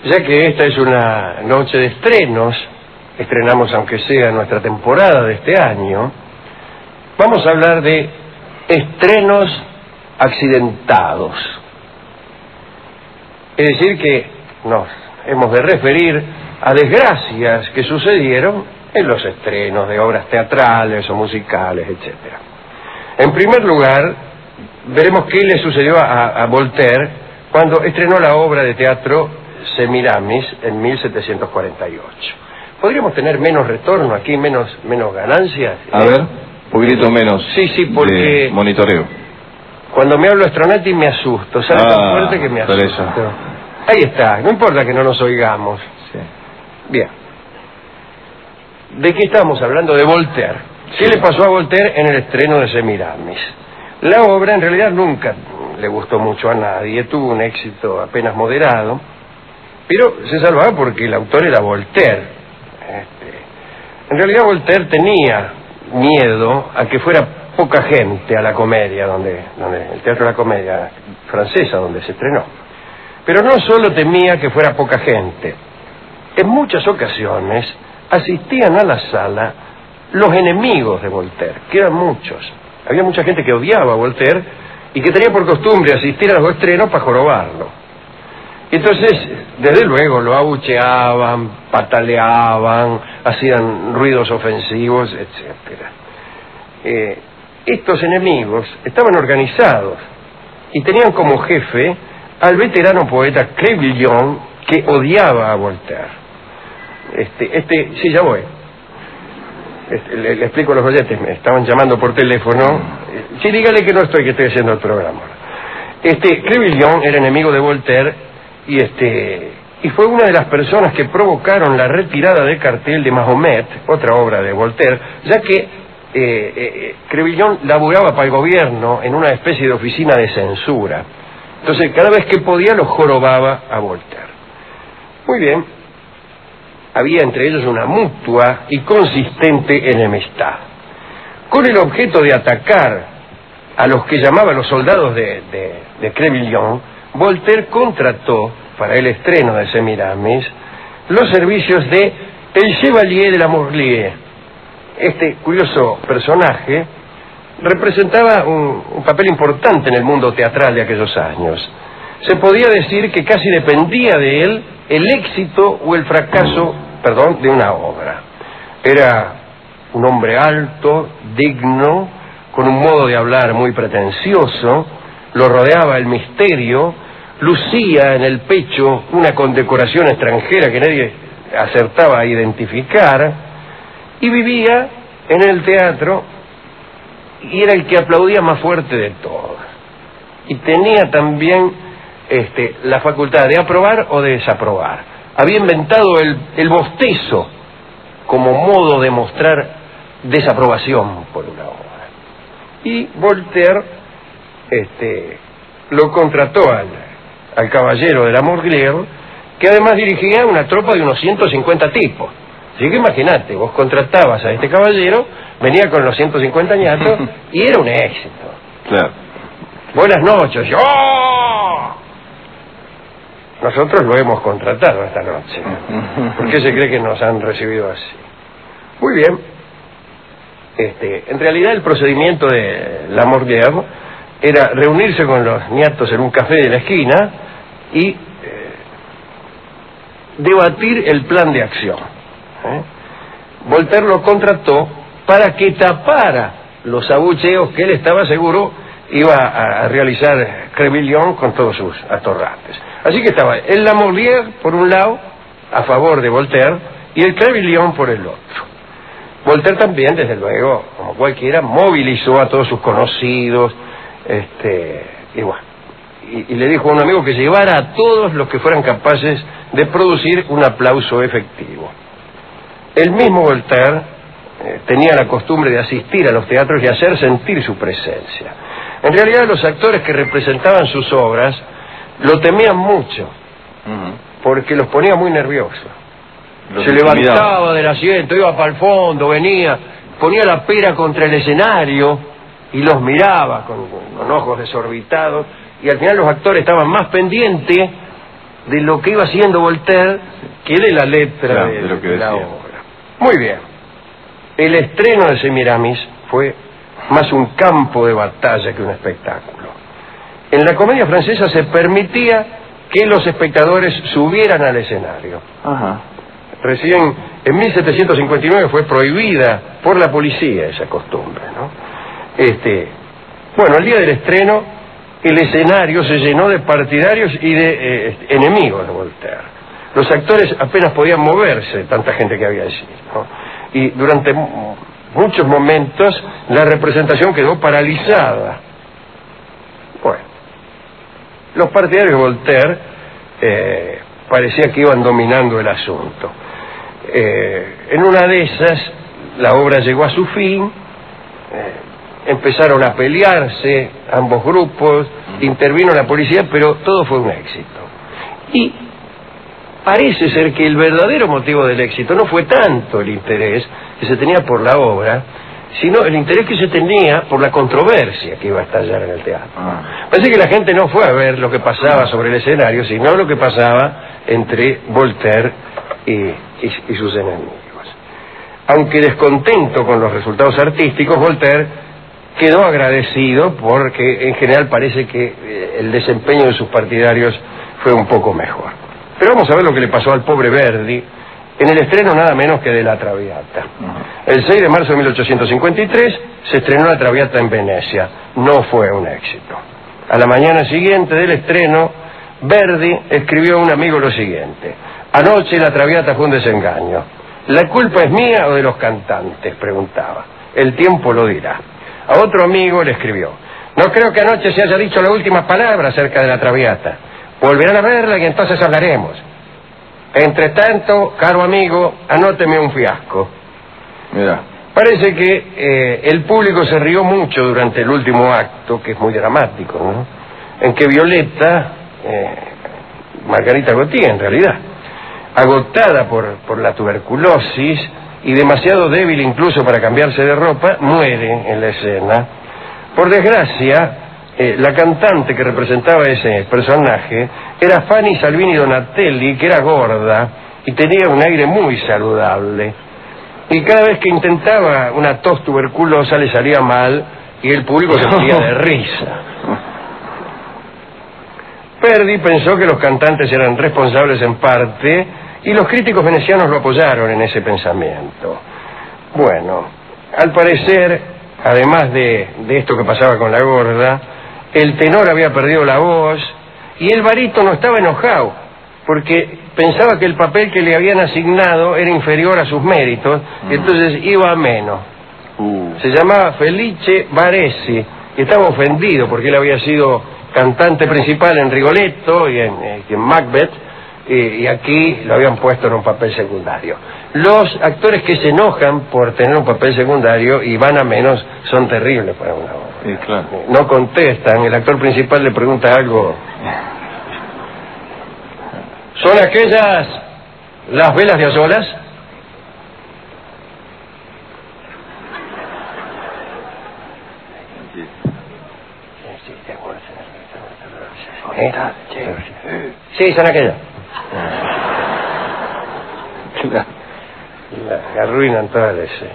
Ya que esta es una noche de estrenos, estrenamos aunque sea nuestra temporada de este año, vamos a hablar de estrenos accidentados. Es decir que nos hemos de referir a desgracias que sucedieron en los estrenos de obras teatrales o musicales, etc. En primer lugar, veremos qué le sucedió a Voltaire cuando estrenó la obra de teatro Semiramis en 1748. ¿Podríamos tener menos retorno aquí, menos ganancias? A ver, un poquito menos. Sí, porque monitoreo. Cuando me hablo Stronati me asusto, sale tan fuerte que me asusto. Eso. Ahí está, no importa que no nos oigamos. Sí. Bien. ¿De qué estamos hablando? De Voltaire. ¿Qué le pasó a Voltaire en el estreno de Semiramis? La obra en realidad nunca le gustó mucho a nadie, tuvo un éxito apenas moderado, pero se salvaba porque el autor era Voltaire. En realidad Voltaire tenía miedo a que fuera poca gente a la comedia, donde el Teatro de la Comedia francesa, donde se estrenó. Pero no solo temía que fuera poca gente, en muchas ocasiones asistían a la sala los enemigos de Voltaire, que eran muchos. Había mucha gente que odiaba a Voltaire y que tenía por costumbre asistir a los estrenos para jorobarlo. Entonces, desde luego, lo abucheaban, pataleaban, hacían ruidos ofensivos, etc. Estos enemigos estaban organizados y tenían como jefe al veterano poeta Crébillon, que odiaba a Voltaire. Sí, ya voy. Le explico a los oyentes, me estaban llamando por teléfono. Sí, dígale que no estoy, que estoy haciendo el programa. Crébillon era enemigo de Voltaire y fue una de las personas que provocaron la retirada de cartel de Mahomet, otra obra de Voltaire, ya que Crébillon laburaba para el gobierno en una especie de oficina de censura. Entonces, cada vez que podía lo jorobaba a Voltaire. Muy bien. Había entre ellos una mutua y consistente enemistad. Con el objeto de atacar a los que llamaban los soldados de Crébillon, Voltaire contrató para el estreno de Semiramis los servicios de el Chevalier de la Morlier. Este curioso personaje representaba un papel importante en el mundo teatral de aquellos años. Se podía decir que casi dependía de él el éxito o el fracaso, de una obra. Era un hombre alto, digno, con un modo de hablar muy pretencioso, lo rodeaba el misterio, lucía en el pecho una condecoración extranjera que nadie acertaba a identificar, y vivía en el teatro y era el que aplaudía más fuerte de todos. Y tenía también la facultad de aprobar o de desaprobar. Había inventado el bostezo como modo de mostrar desaprobación por una obra. Y Voltaire lo contrató al caballero de la Morlier, que además dirigía una tropa de unos 150 tipos. Así que imagínate, vos contratabas a este caballero, venía con los 150 ñatos y era un éxito. Claro. Buenas noches. ¡Yo! Nosotros lo hemos contratado esta noche. ¿Por qué se cree que nos han recibido así? Muy bien. En realidad el procedimiento de la Morlier era reunirse con los ñatos en un café de la esquina y debatir el plan de acción. Voltaire lo contrató para que tapara los abucheos que él estaba seguro iba a realizar Crébillon con todos sus atorrantes. Así que estaba el La Morlier por un lado, a favor de Voltaire, y el Crébillon por el otro. Voltaire también, desde luego, como cualquiera, movilizó a todos sus conocidos, y le dijo a un amigo que llevara a todos los que fueran capaces de producir un aplauso efectivo. El mismo Voltaire tenía la costumbre de asistir a los teatros y hacer sentir su presencia. En realidad, los actores que representaban sus obras lo temían mucho, porque los ponía muy nerviosos. Se levantaba del asiento, iba para el fondo, venía, ponía la pera contra el escenario y los miraba con ojos desorbitados, y al final los actores estaban más pendientes de lo que iba haciendo Voltaire que de la letra, claro, de lo que la decía. obra. Muy bien. El estreno de Semiramis fue más un campo de batalla que un espectáculo. En la comedia francesa se permitía que los espectadores subieran al escenario. Ajá. Recién en 1759 fue prohibida por la policía esa costumbre, ¿no? Bueno, el día del estreno el escenario se llenó de partidarios y de enemigos de Voltaire. Los actores apenas podían moverse, tanta gente que había allí, ¿no? Y durante muchos momentos la representación quedó paralizada. Bueno, los partidarios de Voltaire parecía que iban dominando el asunto. En una de esas la obra llegó a su fin, empezaron a pelearse ambos grupos, intervino la policía, pero todo fue un éxito. Y parece ser que el verdadero motivo del éxito no fue tanto el interés que se tenía por la obra, sino el interés que se tenía por la controversia que iba a estallar en el teatro. Parece que la gente no fue a ver lo que pasaba sobre el escenario, sino lo que pasaba entre Voltaire y sus enemigos. Aunque descontento con los resultados artísticos, Voltaire quedó agradecido porque en general parece que el desempeño de sus partidarios fue un poco mejor. Pero vamos a ver lo que le pasó al pobre Verdi en el estreno nada menos que de La Traviata. El 6 de marzo de 1853 se estrenó La Traviata en Venecia. No fue un éxito. A la mañana siguiente del estreno, Verdi escribió a un amigo lo siguiente: anoche La Traviata fue un desengaño. ¿La culpa es mía o de los cantantes?, preguntaba. El tiempo lo dirá. A otro amigo le escribió: no creo que anoche se haya dicho la última palabra acerca de La Traviata. Volverán a verla y entonces hablaremos. Entre tanto, caro amigo, anóteme un fiasco. Mira. Parece que el público se rió mucho durante el último acto, que es muy dramático, ¿no? En que Violeta, Margarita Gautier en realidad, agotada por la tuberculosis y demasiado débil incluso para cambiarse de ropa, muere en la escena. Por desgracia, la cantante que representaba ese personaje era Fanny Salvini Donatelli, que era gorda y tenía un aire muy saludable. Y cada vez que intentaba una tos tuberculosa le salía mal y el público se moría de risa. Verdi pensó que los cantantes eran responsables en parte y los críticos venecianos lo apoyaron en ese pensamiento. Bueno, al parecer, además de esto que pasaba con la gorda, el tenor había perdido la voz y el barítono estaba enojado porque pensaba que el papel que le habían asignado era inferior a sus méritos y entonces iba a menos. Se llamaba Felice Baresi y estaba ofendido porque él había sido cantante principal en Rigoletto y en Macbeth, y aquí lo habían puesto en un papel secundario. Los actores que se enojan por tener un papel secundario y van a menos son terribles para una obra. Sí, claro. No contestan, el actor principal le pregunta algo. ¿Son aquellas las velas de a solas? Sí, son aquellas. Arruinan toda la escena.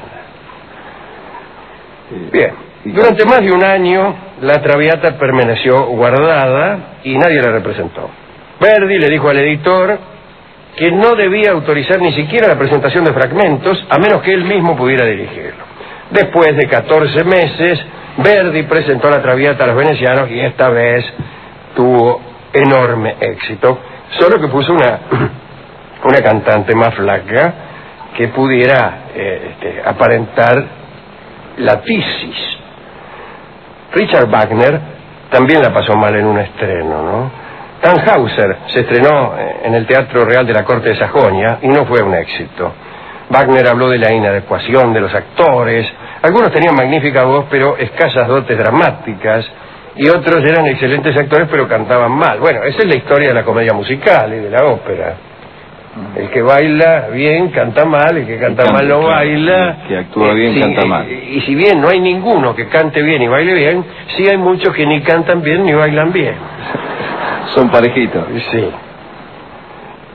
Bien, durante más de un año La Traviata permaneció guardada y nadie la representó. Verdi le dijo al editor que no debía autorizar ni siquiera la presentación de fragmentos a menos que él mismo pudiera dirigirlo. Después de 14 meses, Verdi presentó La Traviata a los venecianos y esta vez tuvo enorme éxito, solo que puso una cantante más flaca que pudiera aparentar la tisis. Richard Wagner también la pasó mal en un estreno, ¿no? Tannhäuser se estrenó en el Teatro Real de la Corte de Sajonia y no fue un éxito. Wagner habló de la inadecuación de los actores, algunos tenían magnífica voz pero escasas dotes dramáticas, y otros eran excelentes actores pero cantaban mal. Bueno, esa es la historia de la comedia musical y de la ópera. El que baila bien canta mal, el que canta mal no baila. El que actúa bien sí, canta mal. Y si bien no hay ninguno que cante bien y baile bien, sí hay muchos que ni cantan bien ni bailan bien. Son parejitos. Sí.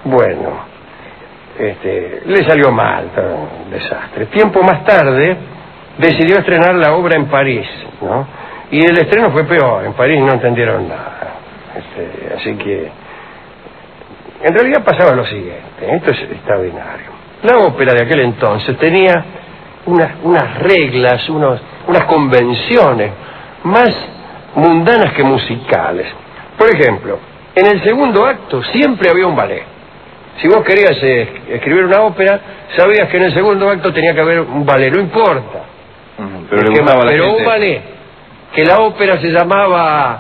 Bueno, le salió mal, un desastre. Tiempo más tarde decidió estrenar la obra en París, ¿no? Y el estreno fue peor, en París no entendieron nada. Así que, en realidad pasaba lo siguiente, esto es extraordinario. La ópera de aquel entonces tenía unas reglas, unas convenciones más mundanas que musicales. Por ejemplo, en el segundo acto siempre había un ballet. Si vos querías escribir una ópera, sabías que en el segundo acto tenía que haber un ballet, no importa. Pero un ballet, que la ópera se llamaba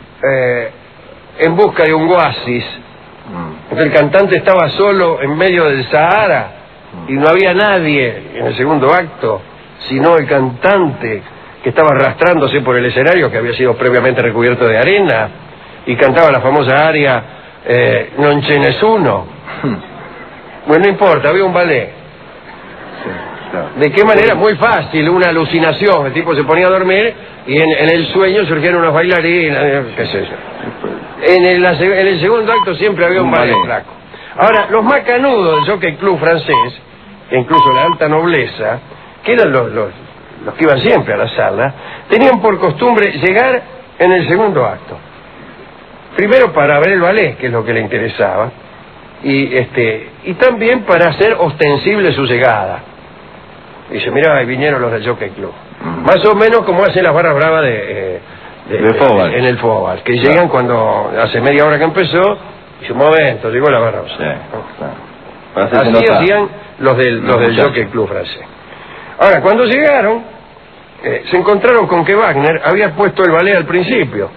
En busca de un oasis, porque el cantante estaba solo en medio del Sahara y no había nadie en el segundo acto, sino el cantante que estaba arrastrándose por el escenario que había sido previamente recubierto de arena y cantaba la famosa aria Non ce nessuno. Bueno, no importa, había un ballet. ¿De qué manera? Muy fácil, una alucinación. El tipo se ponía a dormir y en el sueño surgieron unos bailarinas, qué sé yo. En el segundo acto siempre había un ballet flaco. Ahora, los macanudos del Jockey Club francés, e incluso la alta nobleza, que eran los que iban siempre a la sala, tenían por costumbre llegar en el segundo acto. Primero para ver el ballet, que es lo que le interesaba, y también para hacer ostensible su llegada. Dice, mira, ahí vinieron los del Jockey Club. Más o menos como hacen las barras bravas en el Fóbal, que llegan cuando hace media hora que empezó, y un momento, llegó la barra. Así hacían los del Jockey Club francés. Ahora, cuando llegaron, se encontraron con que Wagner había puesto el ballet al principio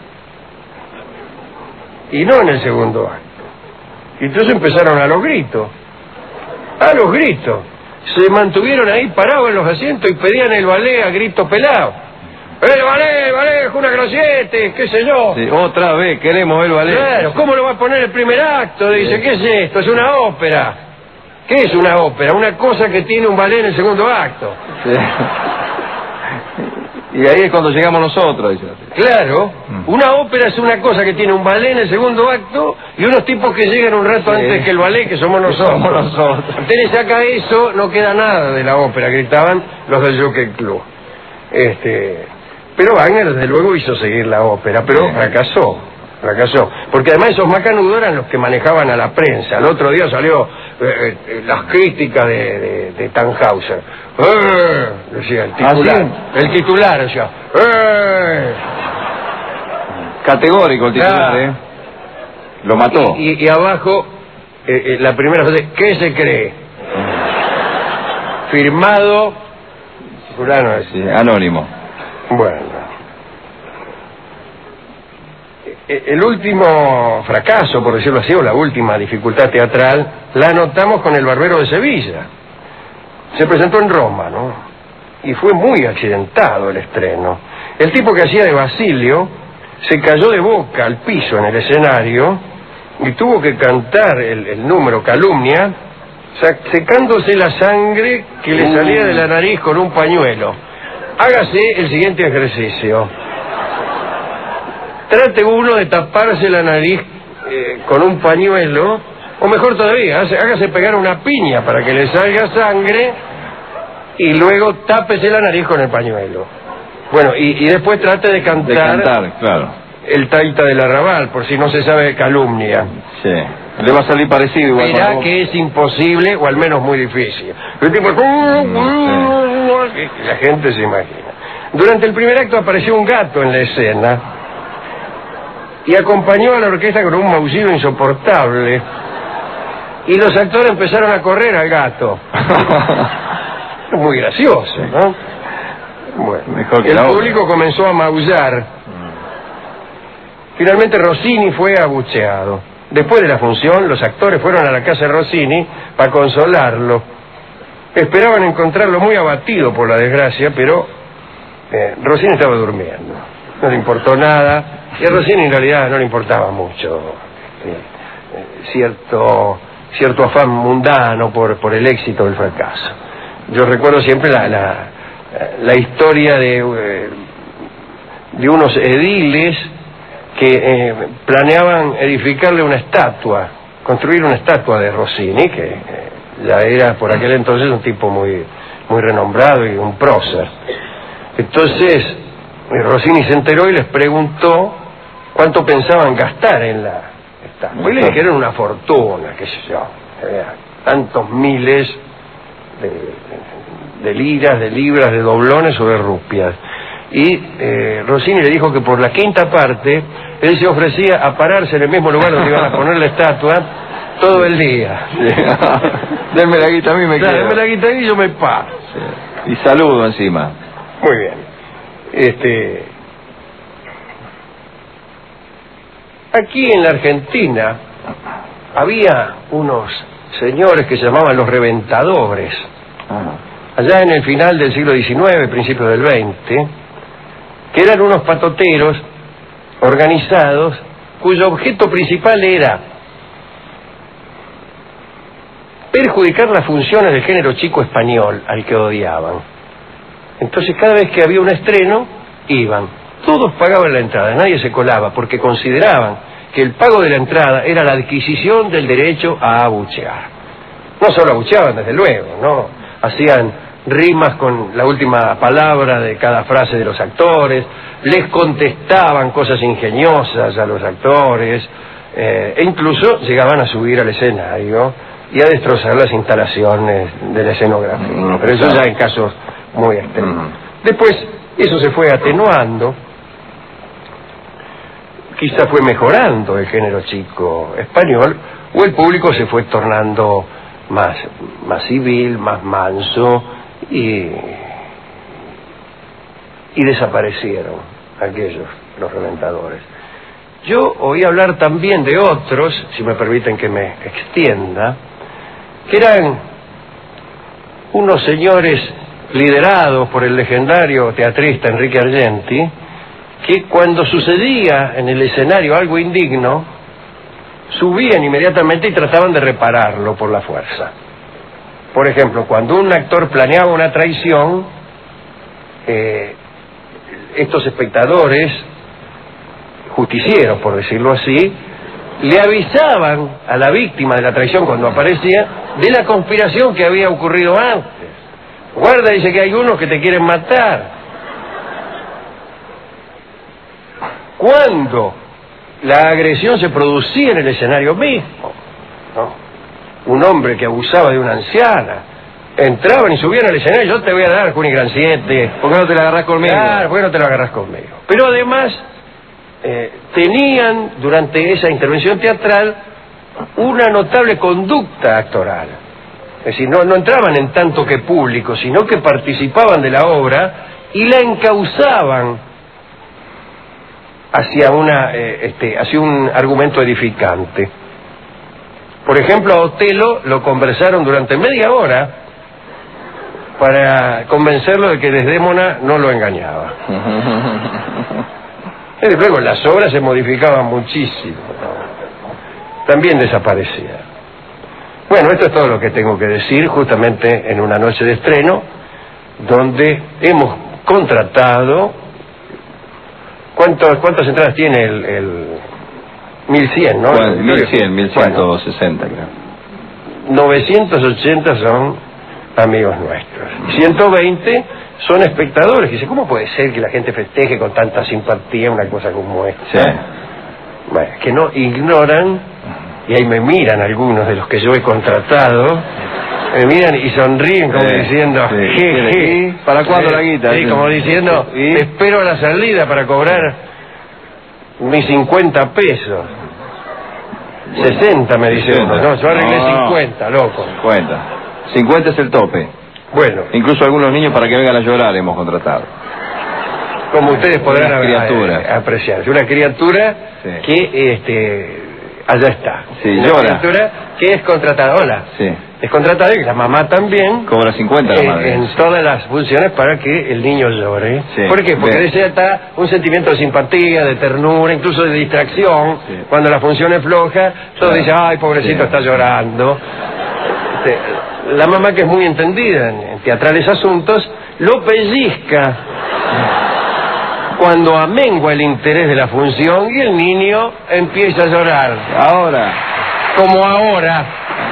y no en el segundo acto. Y entonces empezaron a los gritos. Se mantuvieron ahí parados en los asientos y pedían el ballet a grito pelado. ¡El ballet, Juna Grosiete! ¿Qué sé yo? Sí, otra vez queremos el ballet. Claro, ¿cómo lo va a poner el primer acto? Dice, ¿qué es esto? Es una ópera. ¿Qué es una ópera? Una cosa que tiene un ballet en el segundo acto. Sí. Y ahí es cuando llegamos nosotros. Claro, una ópera es una cosa que tiene un ballet en el segundo acto y unos tipos que llegan un rato antes que el ballet, que somos nosotros. Usted le saca eso, no queda nada de la ópera, gritaban los del Jockey Club. Pero Wagner desde luego hizo seguir la ópera, pero fracasó, porque además esos macanudos eran los que manejaban a la prensa. El otro día salió las críticas de Tannhäuser. Decía el titular, decía, categórico el titular, lo mató. Y abajo la primera frase, ¿qué se cree? Firmado fulano, anónimo. Bueno, el último fracaso, por decirlo así, o la última dificultad teatral, la notamos con El Barbero de Sevilla. Se presentó en Roma, ¿no? Y fue muy accidentado el estreno. El tipo que hacía de Basilio se cayó de boca al piso en el escenario y tuvo que cantar el número Calumnia, secándose la sangre que le salía de la nariz con un pañuelo. Hágase el siguiente ejercicio. Trate uno de taparse la nariz con un pañuelo, o mejor todavía, hágase pegar una piña para que le salga sangre y luego tápese la nariz con el pañuelo. Bueno, y después trate de cantar, claro, el Taita del Arrabal, por si no se sabe Calumnia. Sí, le va a salir parecido igual. Verá que es imposible, o al menos muy difícil. El tipo, la gente se imagina. Durante el primer acto apareció un gato en la escena y acompañó a la orquesta con un maullido insoportable, y los actores empezaron a correr al gato. Es muy gracioso, ¿no? Bueno, mejor que el público comenzó a maullar. Finalmente Rossini fue abucheado. Después de la función, los actores fueron a la casa de Rossini para consolarlo. Esperaban encontrarlo muy abatido por la desgracia, pero Rossini estaba durmiendo. No le importó nada, y a Rossini en realidad no le importaba mucho cierto afán mundano por el éxito del fracaso. Yo recuerdo siempre la historia de unos ediles que planeaban edificarle una estatua construir una estatua de Rossini, que ya era por aquel entonces un tipo muy renombrado y un prócer. Entonces Rossini se enteró y les preguntó cuánto pensaban gastar en la estatua. Y le dijeron una fortuna, qué sé yo, tantos miles de liras, de libras, de doblones o de rupias. Y Rossini le dijo que por la quinta parte él se ofrecía a pararse en el mismo lugar donde iban a poner la estatua todo el día. Sí. Denme la guita, a mí me queda. Denme la guita y yo me paro. Sí. Y saludo encima. Muy bien. Aquí en la Argentina había unos señores que se llamaban los reventadores. Allá en el final del siglo XIX, principios del XX, que eran unos patoteros organizados cuyo objeto principal era perjudicar las funciones del género chico español al que odiaban. Entonces cada vez que había un estreno iban, todos pagaban la entrada, nadie se colaba, porque consideraban que el pago de la entrada era la adquisición del derecho a abuchear. No solo abucheaban, desde luego, ¿no? Hacían rimas con la última palabra de cada frase de los actores, les contestaban cosas ingeniosas a los actores, e incluso llegaban a subir al escenario y a destrozar las instalaciones de la escenografía. Pero eso ya en casos muy extremos. Después eso se fue atenuando, quizá fue mejorando el género chico español, o el público se fue tornando más civil, más manso, y desaparecieron aquellos, los reventadores. Yo oí hablar también de otros, si me permiten que me extienda, que eran unos señores liderados por el legendario teatrista Enrique Argenti, que cuando sucedía en el escenario algo indigno, subían inmediatamente y trataban de repararlo por la fuerza. Por ejemplo, cuando un actor planeaba una traición, estos espectadores, justicieros por decirlo así, le avisaban a la víctima de la traición cuando aparecía de la conspiración que había ocurrido antes. Guarda, dice que hay unos que te quieren matar. Cuando la agresión se producía en el escenario mismo, ¿no? Un hombre que abusaba de una anciana, entraban y subían al escenario, yo te voy a dar, Cuni Gran 7. ¿Por qué no te la agarrás conmigo? Claro, ¿por qué no te la agarrás conmigo? Pero además, tenían durante esa intervención teatral una notable conducta actoral. Es decir, no entraban en tanto que público, sino que participaban de la obra y la encauzaban hacia un argumento edificante. Por ejemplo, a Otelo lo conversaron durante media hora para convencerlo de que Desdémona no lo engañaba. Y luego las obras se modificaban muchísimo, ¿no? También desaparecían. Bueno, esto es todo lo que tengo que decir justamente en una noche de estreno donde hemos contratado. ¿Cuántas entradas tiene el 1100, ¿no? Bueno, 1100, 1160 creo. 980 son amigos nuestros. 120 son espectadores. Dice, ¿cómo puede ser que la gente festeje con tanta simpatía una cosa como esta? Sí. Bueno, que no ignoran, y ahí me miran algunos de los que yo he contratado, me miran y sonríen como diciendo, jeje. ¿Para cuándo la guita? Sí, como diciendo, espero a la salida para cobrar mis 50 pesos. 60 me dice uno, no, yo arreglé 50, loco. 50 es el tope. Bueno, incluso algunos niños para que vengan a llorar hemos contratado. Como ustedes podrán apreciar, es una criatura que allá está. Sí, una llora. criatura que es contratada. Hola. Sí. Es contratada y la mamá también. Cobra 50 la madre. En todas las funciones para que el niño llore. Sí. ¿Por qué? Porque desata un sentimiento de simpatía, de ternura, incluso de distracción. Sí. Cuando la función es floja, todos dicen, ay, pobrecito, está llorando. La mamá, que es muy entendida en teatrales asuntos, lo pellizca cuando amengua el interés de la función y el niño empieza a llorar. Ahora, como ahora.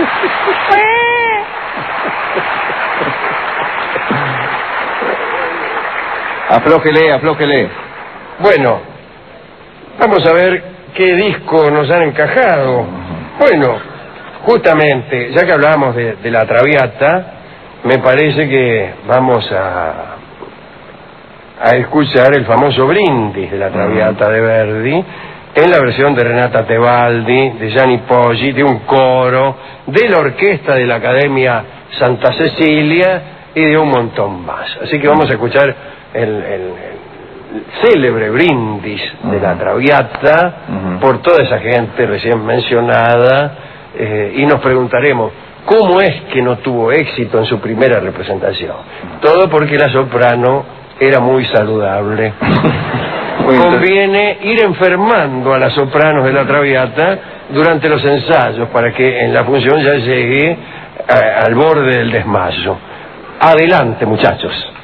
Aflójele, aflójele. Bueno, vamos a ver qué disco nos han encajado. Bueno, justamente, ya que hablábamos de la Traviata, me parece que vamos a escuchar el famoso Brindis de la Traviata de Verdi, en la versión de Renata Tebaldi, de Gianni Poggi, de un coro, de la orquesta de la Academia Santa Cecilia y de un montón más. Así que vamos a escuchar el célebre Brindis de la Traviata por toda esa gente recién mencionada, y nos preguntaremos cómo es que no tuvo éxito en su primera representación. Todo porque la soprano era muy saludable. Conviene ir enfermando a las sopranos de la Traviata durante los ensayos para que en la función ya llegue al borde del desmayo. Adelante, muchachos.